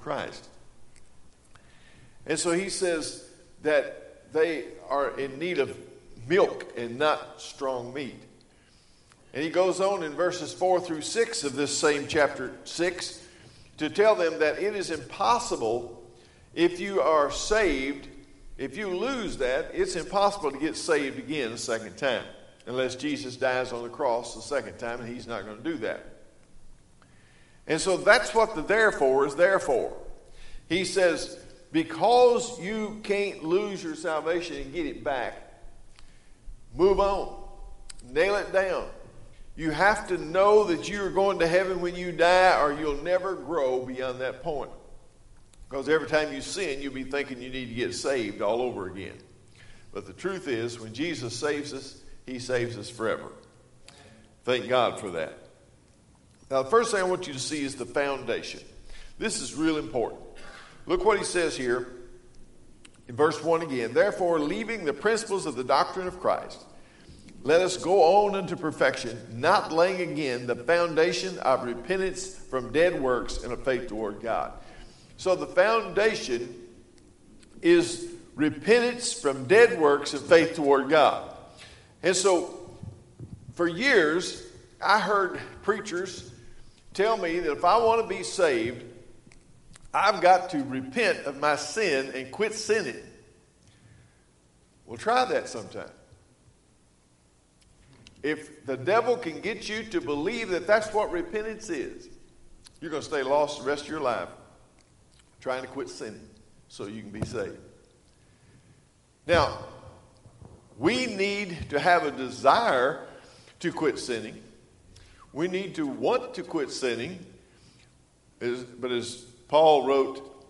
Christ. And so he says that they are in need of milk and not strong meat. And he goes on in verses 4 through 6 of this same chapter 6 to tell them that it is impossible if you are saved, if you lose that, it's impossible to get saved again a second time unless Jesus dies on the cross the second time, and he's not going to do that. And so that's what the therefore is there for. He says, because you can't lose your salvation and get it back, move on. Nail it down. You have to know that you are going to heaven when you die, or you'll never grow beyond that point. Because every time you sin, you'll be thinking you need to get saved all over again. But the truth is, when Jesus saves us, he saves us forever. Thank God for that. Now, the first thing I want you to see is the foundation. This is real important. Look what he says here in verse 1 again. Therefore, leaving the principles of the doctrine of Christ, let us go on unto perfection, not laying again the foundation of repentance from dead works and of faith toward God. So the foundation is repentance from dead works and faith toward God. And so for years, I heard preachers tell me that if I want to be saved, I've got to repent of my sin and quit sinning. Well, try that sometime. If the devil can get you to believe that that's what repentance is, you're going to stay lost the rest of your life trying to quit sinning so you can be saved. Now, we need to have a desire to quit sinning. We need to want to quit sinning. But as Paul wrote,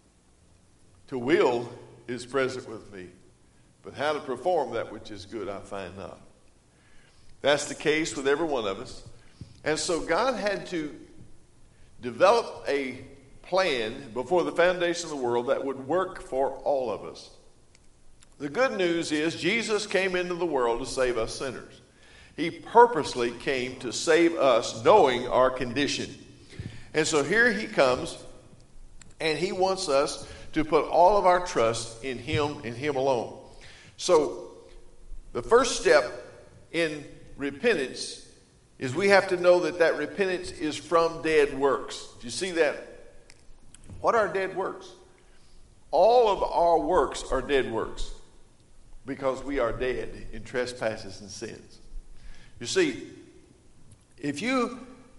to will is present with me, but how to perform that which is good I find not. That's the case with every one of us. And so God had to develop a plan before the foundation of the world that would work for all of us. The good news is Jesus came into the world to save us sinners. He purposely came to save us knowing our condition. And so here he comes, and he wants us to put all of our trust in him and him alone. So the first step in repentance is we have to know that that repentance is from dead works. Do you see that? What are dead works? All of our works are dead works because we are dead in trespasses and sins. You see, if you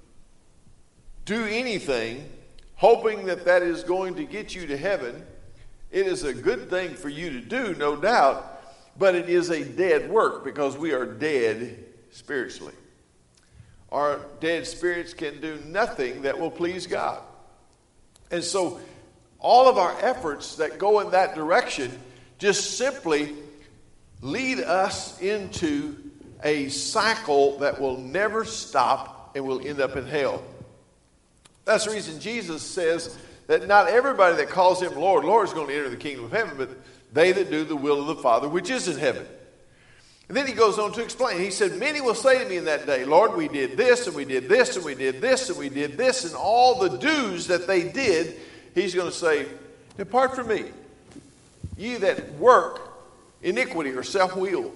do anything hoping that that is going to get you to heaven, it is a good thing for you to do, no doubt, but it is a dead work because we are dead spiritually. Our dead spirits can do nothing that will please God. And so all of our efforts that go in that direction just simply lead us into a cycle that will never stop and will end up in hell. That's the reason Jesus says that not everybody that calls him Lord, Lord is going to enter the kingdom of heaven, but they that do the will of the Father which is in heaven. And then he goes on to explain. He said, many will say to me in that day, Lord, we did this, and we did this, and we did this, and we did this, and all the do's that they did, he's going to say, depart from me, ye that work iniquity or self-will.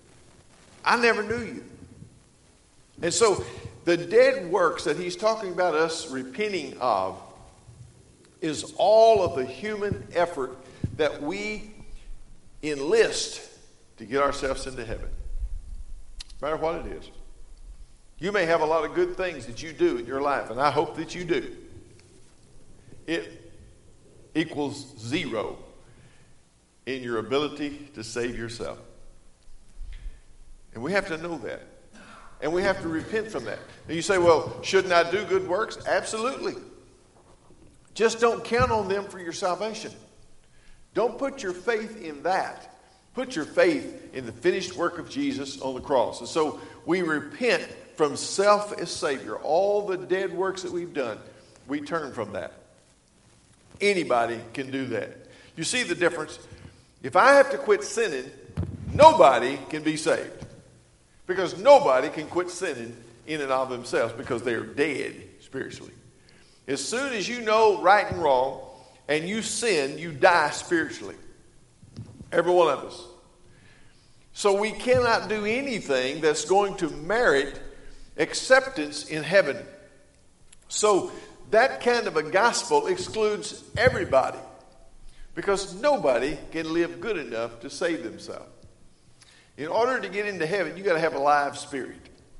I never knew you. And so the dead works that he's talking about us repenting of is all of the human effort that we enlist to get ourselves into heaven. No matter what it is. You may have a lot of good things that you do in your life, and I hope that you do. It equals zero in your ability to save yourself. And we have to know that. And we have to repent from that. And you say, well, shouldn't I do good works? Absolutely. Just don't count on them for your salvation. Don't put your faith in that. Put your faith in the finished work of Jesus on the cross. And so we repent from self as Savior. All the dead works that we've done, we turn from that. Anybody can do that. You see the difference? If I have to quit sinning, nobody can be saved. Because nobody can quit sinning in and of themselves because they are dead spiritually. As soon as you know right and wrong and you sin, you die spiritually. Every one of us. So we cannot do anything that's going to merit acceptance in heaven. So that kind of a gospel excludes everybody, because nobody can live good enough to save themselves. In order to get into heaven, you got to have a live spirit.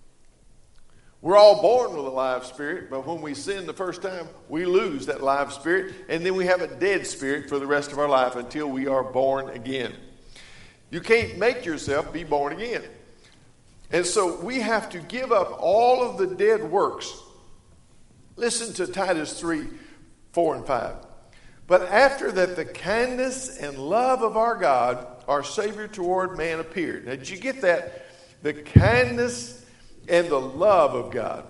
We're all born with a live spirit, but when we sin the first time, we lose that live spirit, and then we have a dead spirit for the rest of our life until we are born again. You can't make yourself be born again. And so we have to give up all of the dead works. Listen to Titus 3, 4 and 5. But after that the kindness and love of our God, our Savior toward man appeared. Now, did you get that? The kindness and the love of God,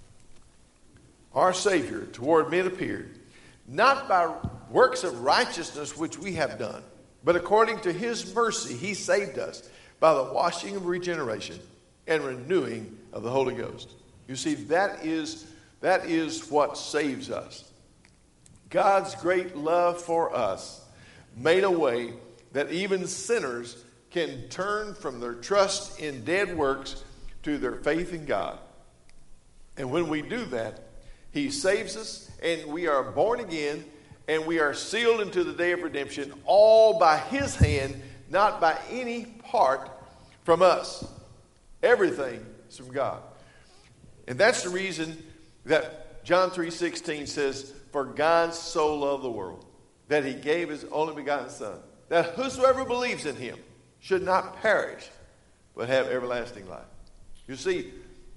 our Savior toward men appeared, not by works of righteousness which we have done, but according to his mercy he saved us by the washing of regeneration and renewing of the Holy Ghost. You see, that is what saves us. God's great love for us made a way that even sinners can turn from their trust in dead works to their faith in God. And when we do that, he saves us, and we are born again, and we are sealed into the day of redemption, all by his hand, not by any part from us. Everything is from God. And that's the reason that John 3:16 says, for God so loved the world, that he gave his only begotten Son, that whosoever believes in him should not perish, but have everlasting life. You see,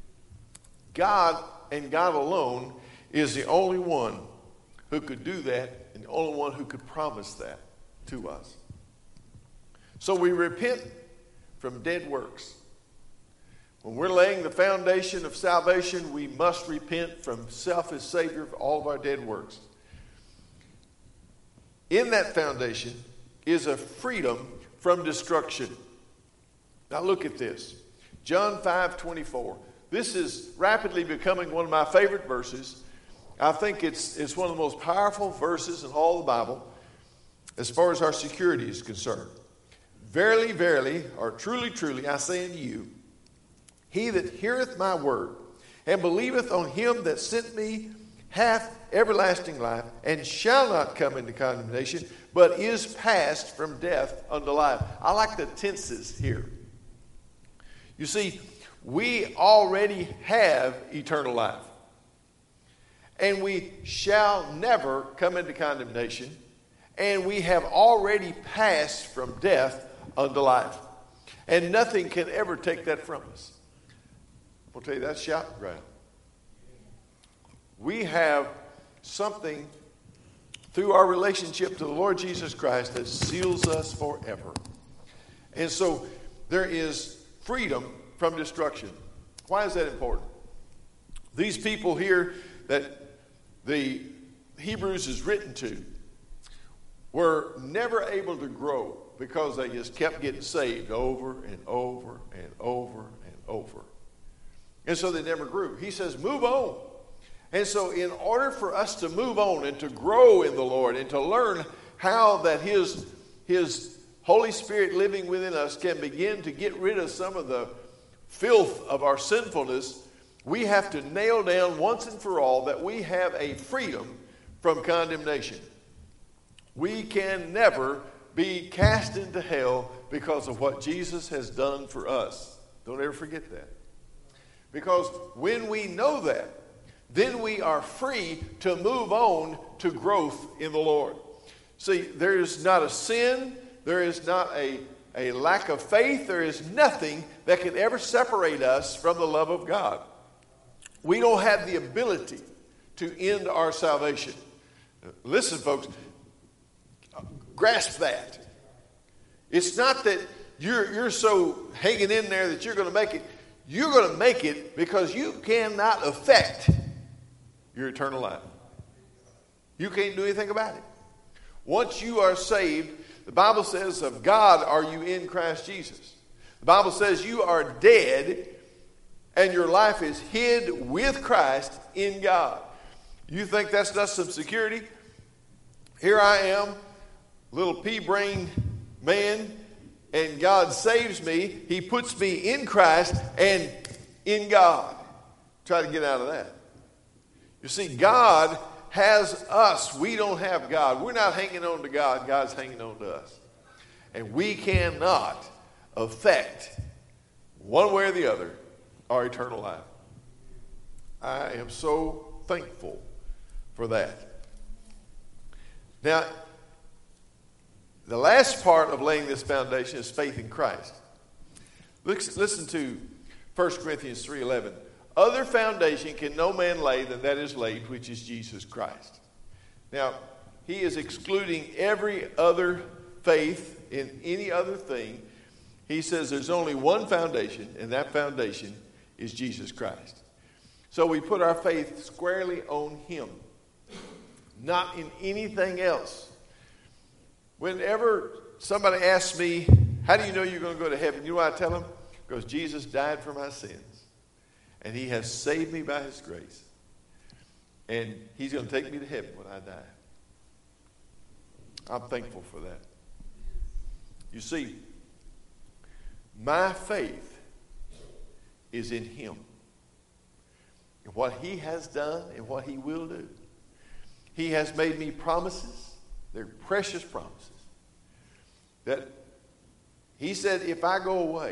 God and God alone is the only one who could do that, and the only one who could promise that to us. So we repent from dead works. When we're laying the foundation of salvation, we must repent from self as Savior of all of our dead works. In that foundation is a freedom from destruction. Now look at this. John 5:24. This is rapidly becoming one of my favorite verses. I think it's one of the most powerful verses in all the Bible as far as our security is concerned. Verily, verily, or truly, truly, I say unto you, he that heareth my word and believeth on him that sent me hath everlasting life, and shall not come into condemnation, but is passed from death unto life. I like the tenses here. You see, we already have eternal life, and we shall never come into condemnation, and we have already passed from death unto life, and nothing can ever take that from us. I'll tell you, that's shouting ground. We have something through our relationship to the Lord Jesus Christ that seals us forever. And so there is freedom from destruction. Why is that important? These people here that the Hebrews is written to were never able to grow because they just kept getting saved over and over and over and over. And so they never grew. He says, move on. And so in order for us to move on and to grow in the Lord and to learn how that His Holy Spirit living within us can begin to get rid of some of the filth of our sinfulness, we have to nail down once and for all that we have a freedom from condemnation. We can never be cast into hell because of what Jesus has done for us. Don't ever forget that. Because when we know that, then we are free to move on to growth in the Lord. See, there is not a sin, there is not a lack of faith, there is nothing that can ever separate us from the love of God. We don't have the ability to end our salvation. Listen, folks, grasp that. It's not that you're so hanging in there that you're going to make it. You're going to make it because you cannot affect your eternal life. You can't do anything about it. Once you are saved, the Bible says, of God are you in Christ Jesus. The Bible says you are dead and your life is hid with Christ in God. You think that's not some security? Here I am, little pea-brained man, and God saves me. He puts me in Christ and in God. Try to get out of that. You see, God has us. We don't have God. We're not hanging on to God. God's hanging on to us. And we cannot affect, one way or the other, our eternal life. I am so thankful for that. Now, the last part of laying this foundation is faith in Christ. Listen to 1 Corinthians 3:11. Other foundation can no man lay than that is laid, which is Jesus Christ. Now, he is excluding every other faith in any other thing. He says there's only one foundation, and that foundation is Jesus Christ. So we put our faith squarely on him, not in anything else. Whenever somebody asks me, how do you know you're going to go to heaven? You know what I tell them? Because Jesus died for my sins. And he has saved me by his grace. And he's going to take me to heaven when I die. I'm thankful for that. You see, my faith is in him. And what he has done and what he will do. He has made me promises. They're precious promises. That he said, if I go away,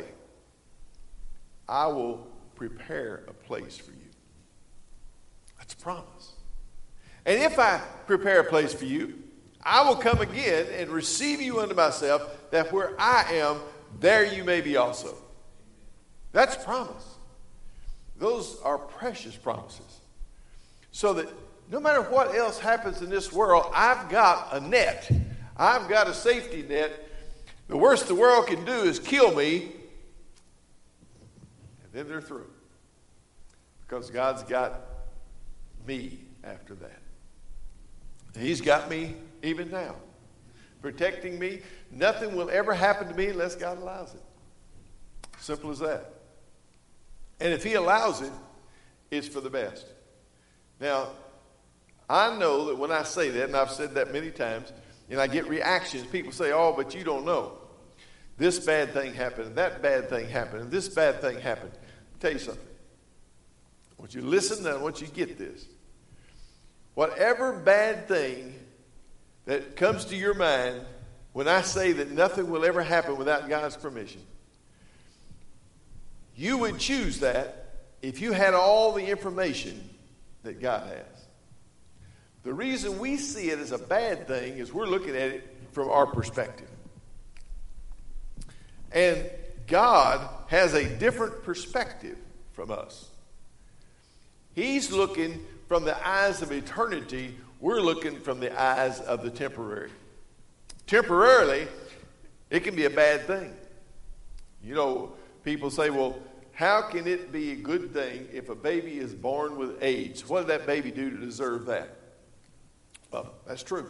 I will prepare a place for you. That's a promise. And if I prepare a place for you, I will come again and receive you unto myself, that where I am, there you may be also. That's a promise. Those are precious promises. So that no matter what else happens in this world, I've got a net. I've got a safety net. The worst the world can do is kill me, and then they're through. Because God's got me after that. He's got me even now, protecting me. Nothing will ever happen to me unless God allows it. Simple as that. And if he allows it, it's for the best. Now, I know that when I say that, and I've said that many times, and I get reactions, people say, oh, but you don't know. This bad thing happened, and that bad thing happened, and this bad thing happened. I'll tell you something. I want you to listen, and I want you to get this. Whatever bad thing that comes to your mind when I say that nothing will ever happen without God's permission, you would choose that if you had all the information that God has. The reason we see it as a bad thing is we're looking at it from our perspective. And God has a different perspective from us. He's looking from the eyes of eternity. We're looking from the eyes of the temporary. Temporarily, it can be a bad thing. You know, people say, well, how can it be a good thing if a baby is born with AIDS? What did that baby do to deserve that? Well, that's true.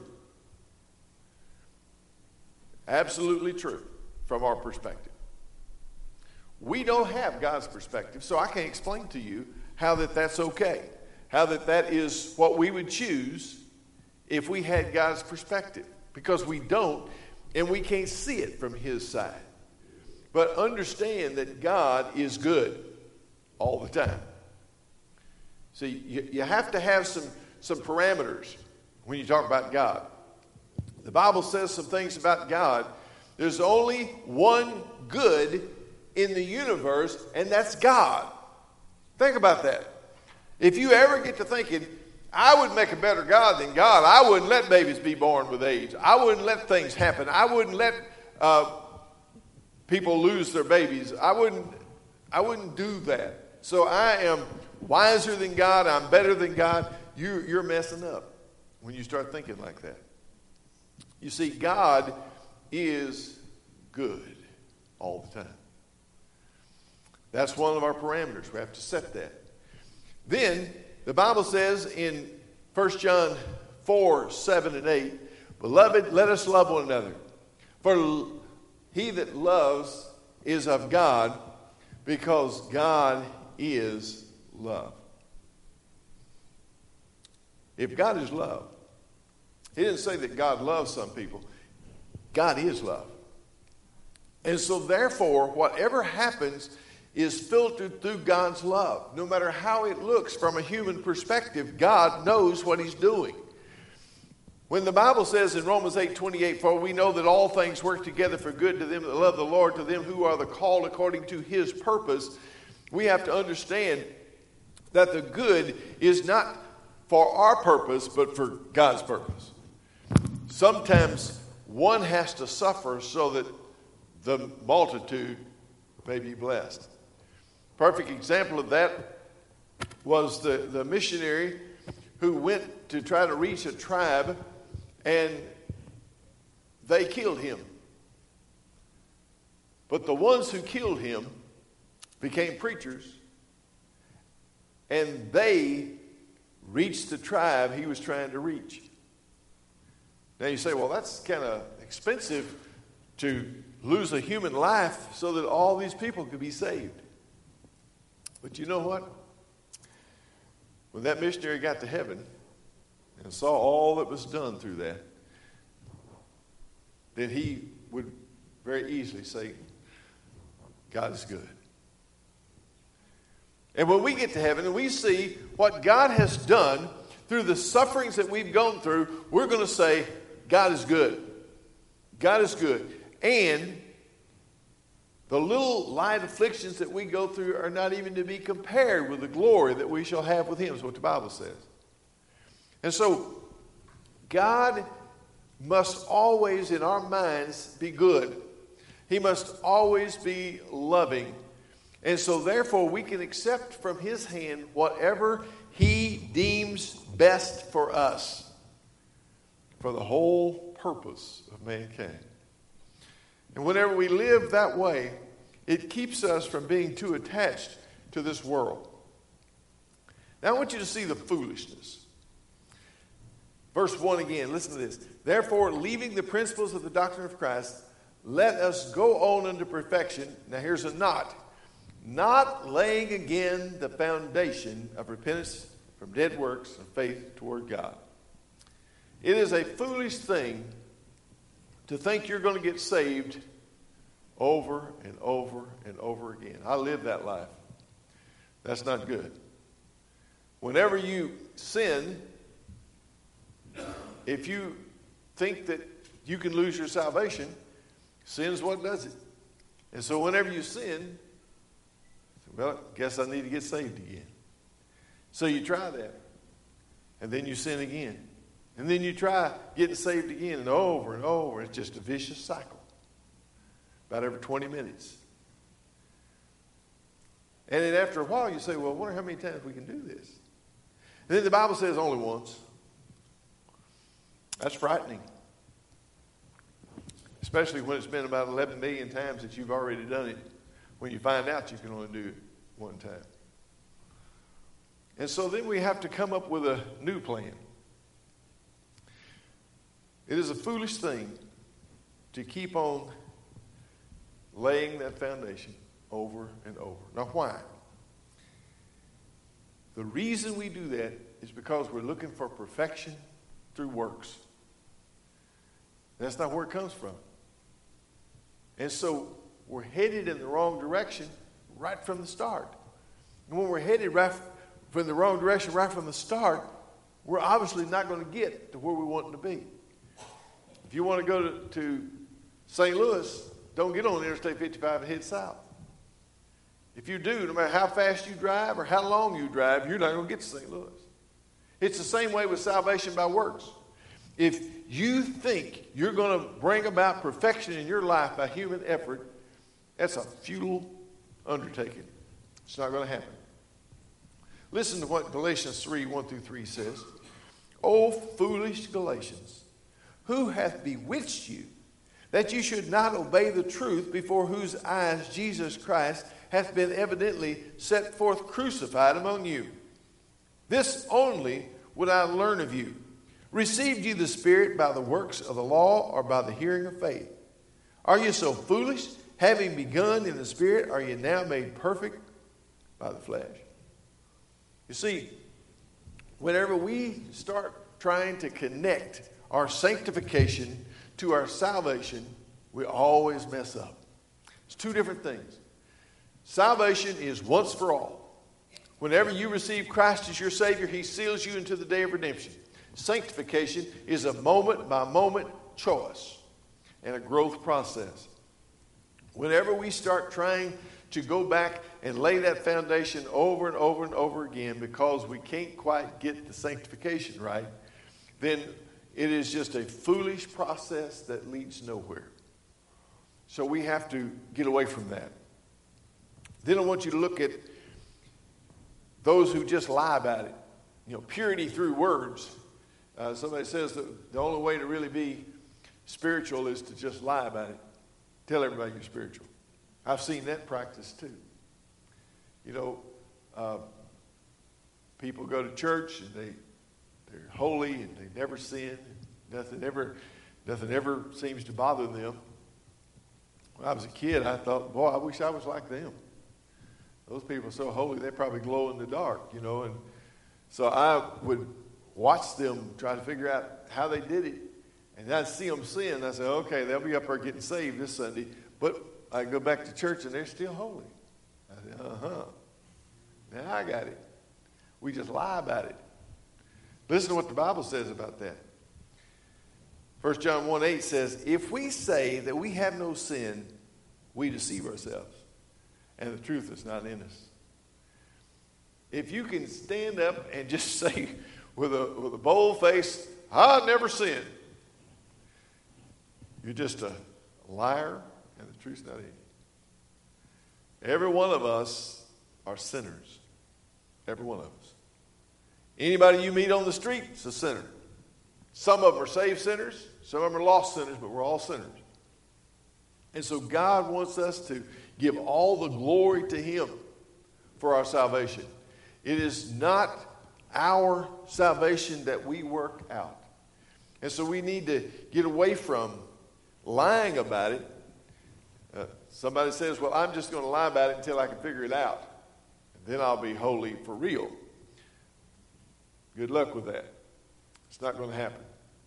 Absolutely true from our perspective. We don't have God's perspective, so I can't explain to you how that's okay. How that is what we would choose if we had God's perspective. Because we don't, and we can't see it from his side. But understand that God is good all the time. See, you have to have some parameters when you talk about God. The Bible says some things about God. There's only one good in the universe, and that's God. Think about that. If you ever get to thinking, I would make a better God than God, I wouldn't let babies be born with AIDS. I wouldn't let things happen. I wouldn't let people lose their babies. I wouldn't do that. So I am wiser than God. I'm better than God. You're messing up when you start thinking like that. You see, God is good all the time. That's one of our parameters. We have to set that. Then the Bible says in 1 John 4, 7 and 8, Beloved, let us love one another. For he that loves is of God, because God is love. If God is love, he didn't say that God loves some people. God is love. And so therefore, whatever happens is filtered through God's love. No matter how it looks from a human perspective, God knows what he's doing. When the Bible says in Romans 8:28, for we know that all things work together for good to them that love the Lord, to them who are the called according to his purpose, we have to understand that the good is not for our purpose, but for God's purpose. Sometimes one has to suffer so that the multitude may be blessed. Perfect example of that was the missionary who went to try to reach a tribe, and they killed him. But the ones who killed him became preachers, and they reached the tribe he was trying to reach. Now you say, well, that's kind of expensive to lose a human life so that all these people could be saved. But you know what? When that missionary got to heaven and saw all that was done through that, then he would very easily say, God is good. And when we get to heaven and we see what God has done through the sufferings that we've gone through, we're going to say, God is good. God is good. And the little light afflictions that we go through are not even to be compared with the glory that we shall have with him, is what the Bible says. And so, God must always, in our minds, be good. He must always be loving. And so, therefore, we can accept from his hand whatever he deems best for us, for the whole purpose of mankind. And whenever we live that way, it keeps us from being too attached to this world. Now, I want you to see the foolishness. Verse 1 again, listen to this. Therefore, leaving the principles of the doctrine of Christ, let us go on unto perfection. Now, here's a not laying again the foundation of repentance from dead works and faith toward God. It is a foolish thing to think you're going to get saved over and over and over again. I lived that life. That's not good. Whenever you sin, if you think that you can lose your salvation, sin's what does it. And so whenever you sin, well, I guess I need to get saved again. So you try that. And then you sin again. And then you try getting saved again and over and over. It's just a vicious cycle. About every 20 minutes. And then after a while you say, well, I wonder how many times we can do this. And then the Bible says only once. That's frightening. Especially when it's been about 11 million times that you've already done it. When you find out you can only do it one time. And so then we have to come up with a new plan. It is a foolish thing to keep on laying that foundation over and over. Now, why? The reason we do that is because we're looking for perfection through works. That's not where it comes from. And so we're headed in the wrong direction right from the start. And when we're headed right from the wrong direction right from the start, we're obviously not going to get to where we want to be. If you want to go to St. Louis, don't get on Interstate 55 and head south. If you do, no matter how fast you drive or how long you drive, you're not going to get to St. Louis. It's the same way with salvation by works. If you think you're going to bring about perfection in your life by human effort, that's a futile undertaking. It's not going to happen. Listen to what Galatians 3:1-3 says. O foolish Galatians, who hath bewitched you, that you should not obey the truth, before whose eyes Jesus Christ hath been evidently set forth crucified among you? This only would I learn of you. Received ye the Spirit by the works of the law, or by the hearing of faith? Are you so foolish? Having begun in the Spirit, are you now made perfect by the flesh? You see, whenever we start trying to connect our sanctification to our salvation, we always mess up. It's two different things. Salvation is once for all. Whenever you receive Christ as your Savior, He seals you into the day of redemption. Sanctification is a moment-by-moment choice and a growth process. Whenever we start trying to go back and lay that foundation over and over and over again because we can't quite get the sanctification right, then it is just a foolish process that leads nowhere. So we have to get away from that. Then I want you to look at those who just lie about it. Purity through words. Somebody says that the only way to really be spiritual is to just lie about it. Tell everybody you're spiritual. I've seen that practice too. People go to church and they're holy and they never sin. Nothing ever seems to bother them. When I was a kid, I thought, boy, I wish I was like them. Those people are so holy, they probably glow in the dark, and so I would watch them try to figure out how they did it, and I'd see them sin, and I said, okay, they'll be up there getting saved this Sunday, but I go back to church and they're still holy. I said, now I got it. We just lie about it. Listen to what the Bible says about that. 1 John 1:8 says, if we say that we have no sin, we deceive ourselves, and the truth is not in us. If you can stand up and just say with a bold face, I never sinned, you're just a liar, and the truth's not in you. Every one of us are sinners. Every one of us. Anybody you meet on the street is a sinner. Some of them are saved sinners. Some of them are lost sinners, but we're all sinners. And so God wants us to give all the glory to Him for our salvation. It is not our salvation that we work out. And so we need to get away from lying about it. Somebody says, well, I'm just going to lie about it until I can figure it out. And then I'll be holy for real. Good luck with that. It's not going to happen.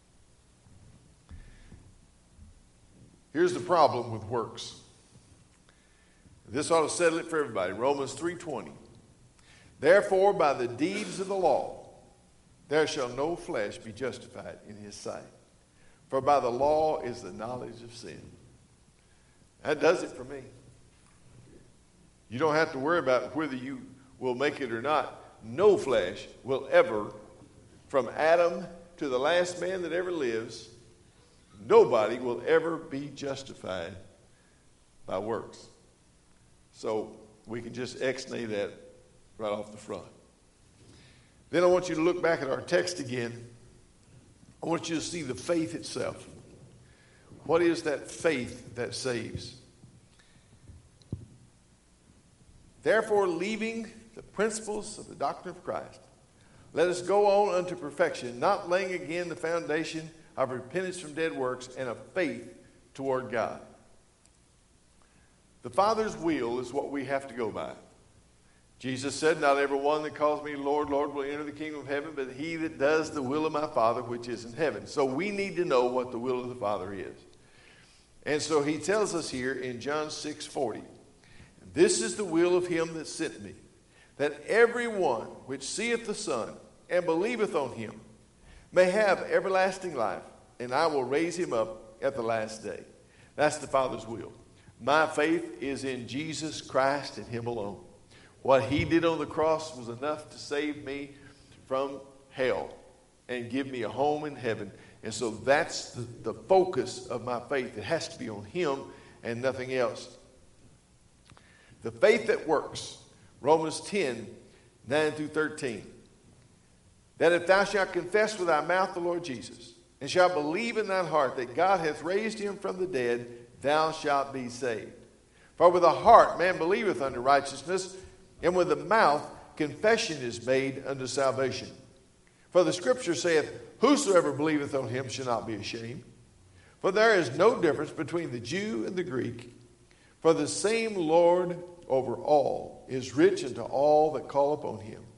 Here's the problem with works. This ought to settle it for everybody. Romans 3:20. Therefore, by the deeds of the law, there shall no flesh be justified in his sight. For by the law is the knowledge of sin. That does it for me. You don't have to worry about whether you will make it or not. No flesh will ever, from Adam to the last man that ever lives, nobody will ever be justified by works. So we can just ex-nay that right off the front. Then I want you to look back at our text again. I want you to see the faith itself. What is that faith that saves? Therefore, leaving the principles of the doctrine of Christ, let us go on unto perfection, not laying again the foundation of repentance from dead works and of faith toward God. The Father's will is what we have to go by. Jesus said, not every one that calls me Lord, Lord will enter the kingdom of heaven, but he that does the will of my Father which is in heaven. So we need to know what the will of the Father is. And so he tells us here in John 6:40, this is the will of him that sent me, that every one which seeth the Son and believeth on him may have everlasting life, and I will raise him up at the last day. That's the Father's will. My faith is in Jesus Christ and him alone. What he did on the cross was enough to save me from hell and give me a home in heaven. And so that's the focus of my faith. It has to be on him and nothing else. The faith that works, Romans 10:9-13. That if thou shalt confess with thy mouth the Lord Jesus, and shalt believe in thine heart that God hath raised him from the dead, thou shalt be saved. For with the heart man believeth unto righteousness, and with the mouth confession is made unto salvation. For the scripture saith, whosoever believeth on him shall not be ashamed. For there is no difference between the Jew and the Greek. For the same Lord over all is rich unto all that call upon him.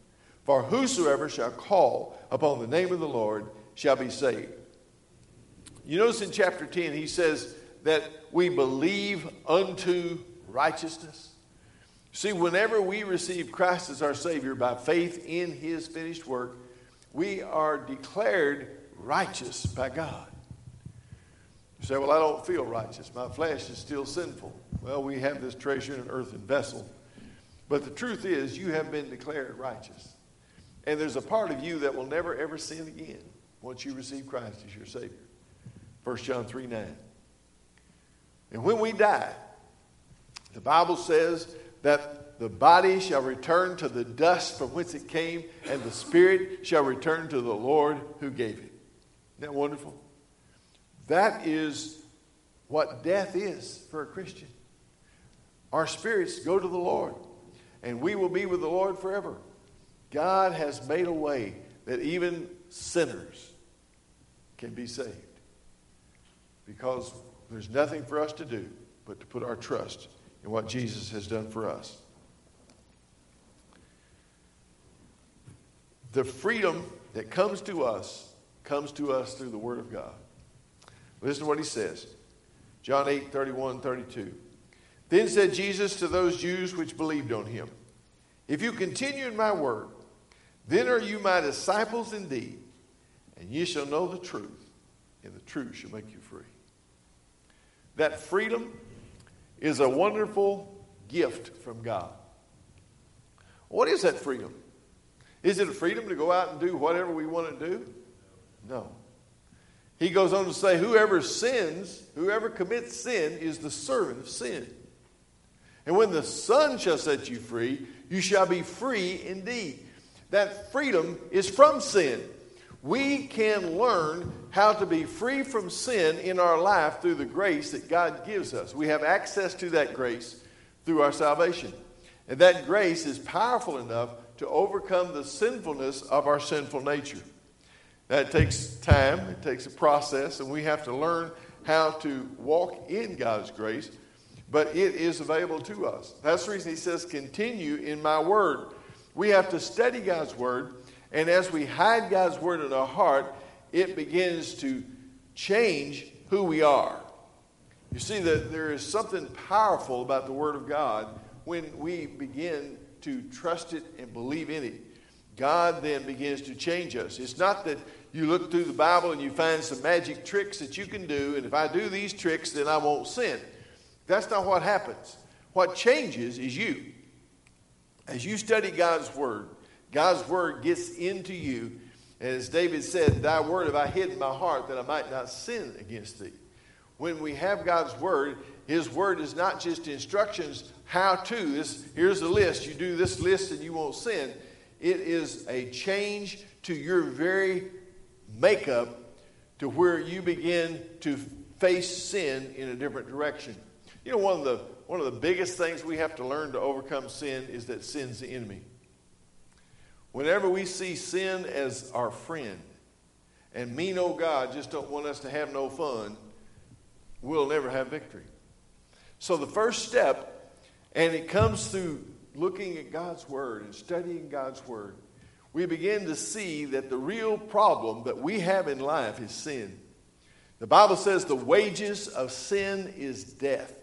For whosoever shall call upon the name of the Lord shall be saved. You notice in chapter 10, he says that we believe unto righteousness. See, whenever we receive Christ as our Savior by faith in his finished work, we are declared righteous by God. You say, well, I don't feel righteous. My flesh is still sinful. Well, we have this treasure in an earthen vessel. But the truth is, you have been declared righteous. And there's a part of you that will never, ever sin again once you receive Christ as your Savior. 1 John 3:9. And when we die, the Bible says that the body shall return to the dust from whence it came, and the spirit shall return to the Lord who gave it. Isn't that wonderful? That is what death is for a Christian. Our spirits go to the Lord, and we will be with the Lord forever. God has made a way that even sinners can be saved, because there's nothing for us to do but to put our trust in what Jesus has done for us. The freedom that comes to us through the Word of God. Listen to what he says. John 8:31-32. Then said Jesus to those Jews which believed on him, if you continue in my word, then are you my disciples indeed, and ye shall know the truth, and the truth shall make you free. That freedom is a wonderful gift from God. What is that freedom? Is it a freedom to go out and do whatever we want to do? No. He goes on to say, whoever commits sin is the servant of sin. And when the Son shall set you free, you shall be free indeed. That freedom is from sin. We can learn how to be free from sin in our life through the grace that God gives us. We have access to that grace through our salvation. And that grace is powerful enough to overcome the sinfulness of our sinful nature. That takes time, it takes a process, and we have to learn how to walk in God's grace, but it is available to us. That's the reason he says, continue in my word. We have to study God's word, and as we hide God's word in our heart, it begins to change who we are. You see that there is something powerful about the word of God when we begin to trust it and believe in it. God then begins to change us. It's not that you look through the Bible and you find some magic tricks that you can do, and if I do these tricks, then I won't sin. That's not what happens. What changes is you. As you study God's word gets into you. And as David said, thy word have I hid in my heart that I might not sin against thee. When we have God's word, his word is not just instructions, how to. Here's a list. You do this list and you won't sin. It is a change to your very makeup to where you begin to face sin in a different direction. You know, one of the biggest things we have to learn to overcome sin is that sin's the enemy. Whenever we see sin as our friend, and mean old God just don't want us to have no fun, we'll never have victory. So the first step, and it comes through looking at God's word and studying God's word, we begin to see that the real problem that we have in life is sin. The Bible says the wages of sin is death.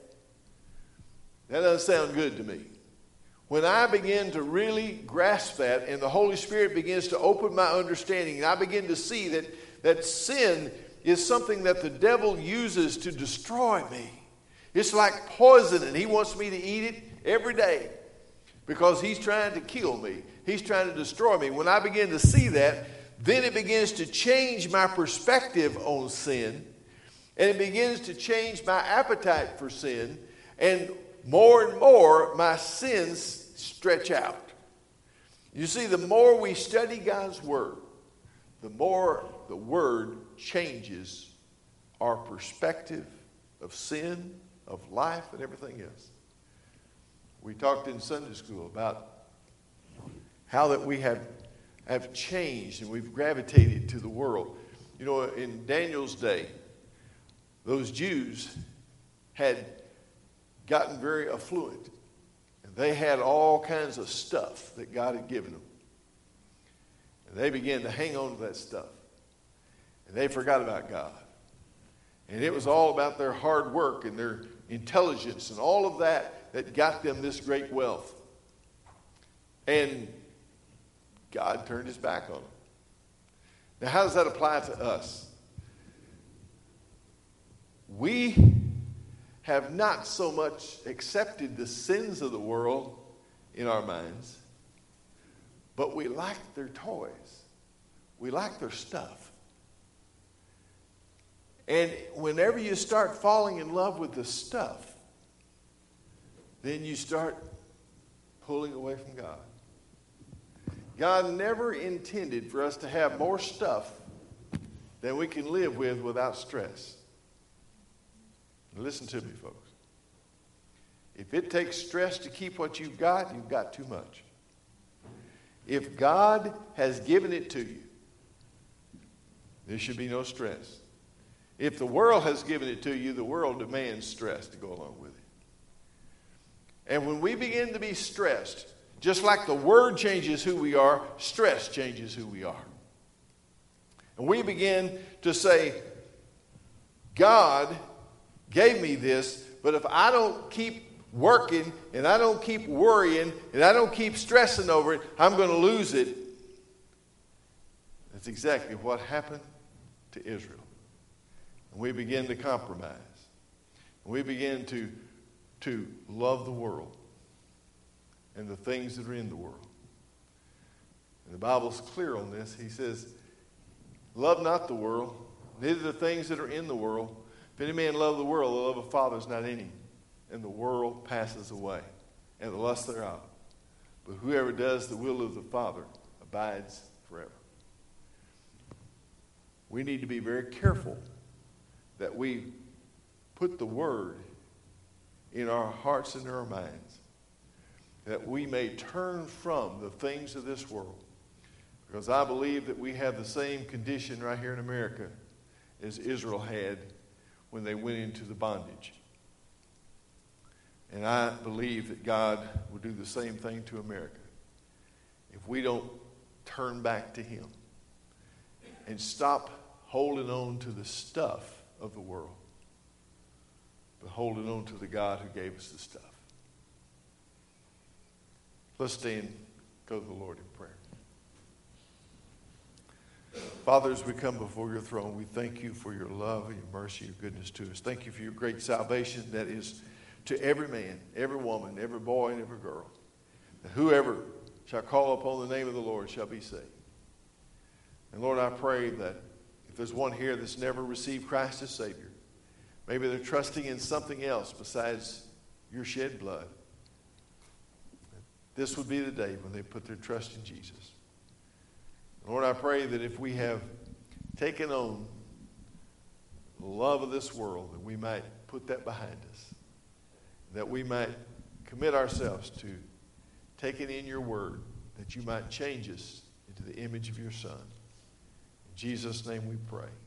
That doesn't sound good to me. When I begin to really grasp that and the Holy Spirit begins to open my understanding, and I begin to see that sin is something that the devil uses to destroy me. It's like poison, and he wants me to eat it every day because he's trying to kill me. He's trying to destroy me. When I begin to see that, then it begins to change my perspective on sin, and it begins to change my appetite for sin, and more my sins stretch out. You see, the more we study God's word, the more the word changes our perspective of sin, of life, and everything else. We talked in Sunday school about how that we have changed and we've gravitated to the world. You know, in Daniel's day, those Jews had gotten very affluent. And they had all kinds of stuff that God had given them. And they began to hang on to that stuff. And they forgot about God. And it was all about their hard work and their intelligence and all of that got them this great wealth. And God turned his back on them. Now, how does that apply to us? We have not so much accepted the sins of the world in our minds, but we like their toys. We like their stuff. And whenever you start falling in love with the stuff, then you start pulling away from God. God never intended for us to have more stuff than we can live with without stress. Now listen to me, folks. If it takes stress to keep what you've got too much. If God has given it to you, there should be no stress. If the world has given it to you, the world demands stress to go along with it. And when we begin to be stressed, just like the word changes who we are, stress changes who we are. And we begin to say, God gave me this, but if I don't keep working and I don't keep worrying and I don't keep stressing over it, I'm going to lose it. That's exactly what happened to Israel. And we begin to compromise. And we begin to love the world and the things that are in the world. And the Bible's clear on this. He says, love not the world, neither the things that are in the world. If any man love the world, the love of the Father is not in him. And the world passes away, and the lust thereof. But whoever does the will of the Father abides forever. We need to be very careful that we put the word in our hearts and in our minds, that we may turn from the things of this world. Because I believe that we have the same condition right here in America as Israel had when they went into the bondage. And I believe that God will do the same thing to America if we don't turn back to him and stop holding on to the stuff of the world, but holding on to the God who gave us the stuff. Let's stand, go to the Lord in prayer. Father, as we come before your throne, we thank you for your love and your mercy, your goodness to us. Thank you for your great salvation that is to every man, every woman, every boy, and every girl. That whoever shall call upon the name of the Lord shall be saved. And Lord, I pray that if there's one here that's never received Christ as Savior, maybe they're trusting in something else besides your shed blood, this would be the day when they put their trust in Jesus. Lord, I pray that if we have taken on the love of this world, that we might put that behind us, that we might commit ourselves to taking in your word, that you might change us into the image of your Son. In Jesus' name we pray.